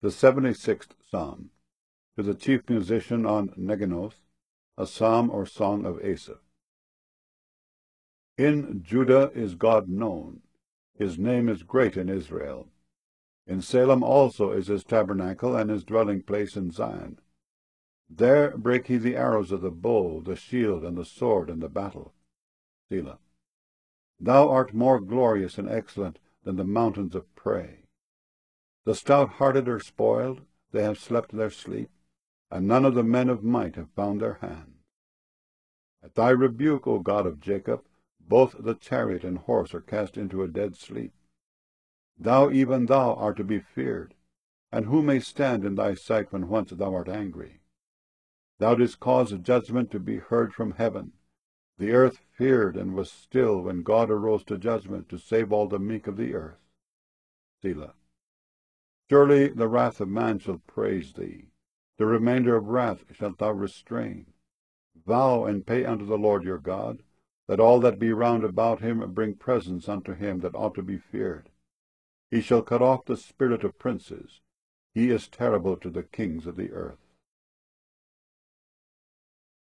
The 76th Psalm. To the chief musician on Neginoth, a psalm or song of Asaph. In Judah is God known, his name is great in Israel. In Salem also is his tabernacle, and his dwelling place in Zion. There brake he the arrows of the bow, the shield, and the sword, and the battle. Selah. Thou art more glorious and excellent than the mountains of prey. The stout-hearted are spoiled, they have slept their sleep, and none of the men of might have found their hand. At thy rebuke, O God of Jacob, both the chariot and horse are cast into a dead sleep. Thou, even thou, art to be feared, and who may stand in thy sight when once thou art angry? Thou didst cause judgment to be heard from heaven. The earth feared and was still when God arose to judgment to save all the meek of the earth. Selah. Surely the wrath of man shall praise thee. The remainder of wrath shalt thou restrain. Vow and pay unto the Lord your God, that all that be round about him bring presents unto him that ought to be feared. He shall cut off the spirit of princes. He is terrible to the kings of the earth.